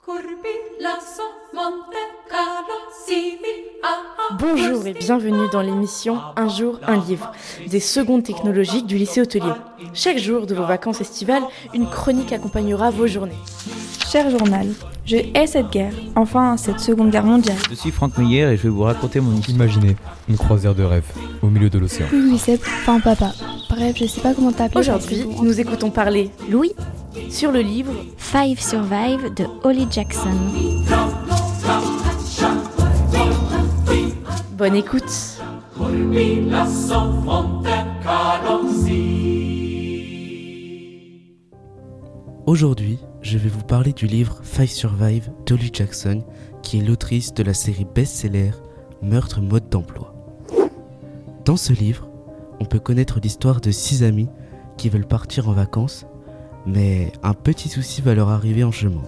Bonjour et bienvenue dans l'émission Un jour, un livre, des secondes technologiques du lycée hôtelier. Chaque jour de vos vacances estivales, une chronique accompagnera vos journées. Cher journal, je hais cette guerre, enfin cette seconde guerre mondiale. Je suis Franck Meyer et je vais vous raconter mon histoire. Imaginez une croisière de rêve au milieu de l'océan. Oui, c'est enfin papa. Bref, je sais pas comment t'appeler. Aujourd'hui, nous écoutons parler Louis sur le livre Five Survive de Holly Jackson. Bonne écoute. Aujourd'hui, je vais vous parler du livre Five Survive d'Holly Jackson, qui est l'autrice de la série best-seller Meurtre mode d'emploi. Dans ce livre, on peut connaître l'histoire de 6 amis qui veulent partir en vacances, mais un petit souci va leur arriver en chemin.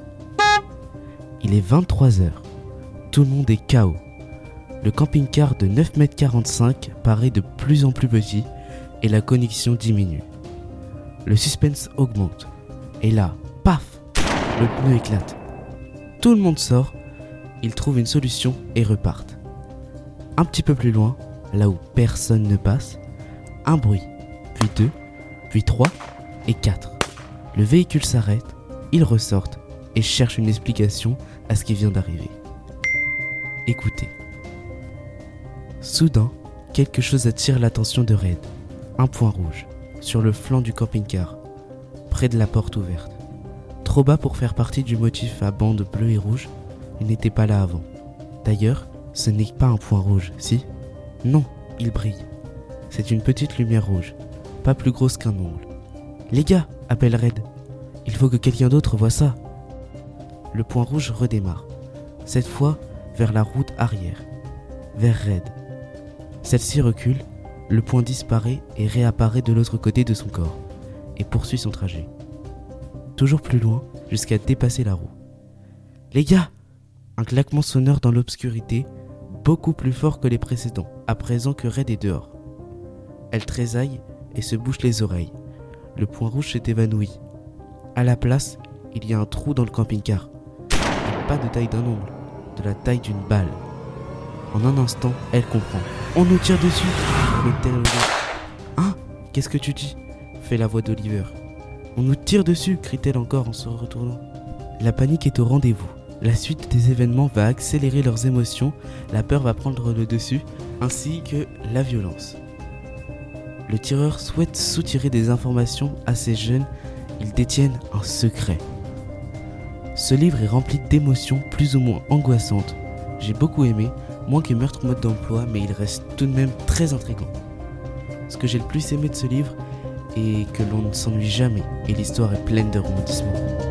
Il est 23h, tout le monde est KO. Le camping-car de 9,45 m paraît de plus en plus petit et la connexion diminue. Le suspense augmente. Et là, paf, le pneu éclate. Tout le monde sort, ils trouvent une solution et repartent. Un petit peu plus loin, là où personne ne passe, un bruit, puis 2, puis 3 et 4. Le véhicule s'arrête, ils ressortent et cherchent une explication à ce qui vient d'arriver. Écoutez. Soudain, quelque chose attire l'attention de Red. Un point rouge, sur le flanc du camping-car, près de la porte ouverte. Trop bas pour faire partie du motif à bandes bleues et rouges, il n'était pas là avant. D'ailleurs, ce n'est pas un point rouge, si ? Non, il brille. C'est une petite lumière rouge, pas plus grosse qu'un ongle. « Les gars !» appelle Red. « Il faut que quelqu'un d'autre voie ça !» Le point rouge redémarre, cette fois vers la route arrière, vers Red. Celle-ci recule, le point disparaît et réapparaît de l'autre côté de son corps, et poursuit son trajet. Toujours plus loin, jusqu'à dépasser la roue. « Les gars !» Un claquement sonore dans l'obscurité, beaucoup plus fort que les précédents, à présent que Red est dehors. Elle tressaille et se bouche les oreilles. Le point rouge s'est évanoui. À la place, il y a un trou dans le camping-car. Et pas de taille d'un ongle, de la taille d'une balle. En un instant, elle comprend. « On nous tire dessus !» met-elle au jeu. « Hein ? Qu'est-ce que tu dis ?» fait la voix d'Oliver. « On nous tire dessus !» crie-t-elle encore en se retournant. La panique est au rendez-vous. La suite des événements va accélérer leurs émotions, la peur va prendre le dessus, ainsi que la violence. Le tireur souhaite soutirer des informations à ces jeunes, ils détiennent un secret. Ce livre est rempli d'émotions plus ou moins angoissantes. J'ai beaucoup aimé, moins que Meurtre mode d'emploi, mais il reste tout de même très intriguant. Ce que j'ai le plus aimé de ce livre est que l'on ne s'ennuie jamais et l'histoire est pleine de rebondissements.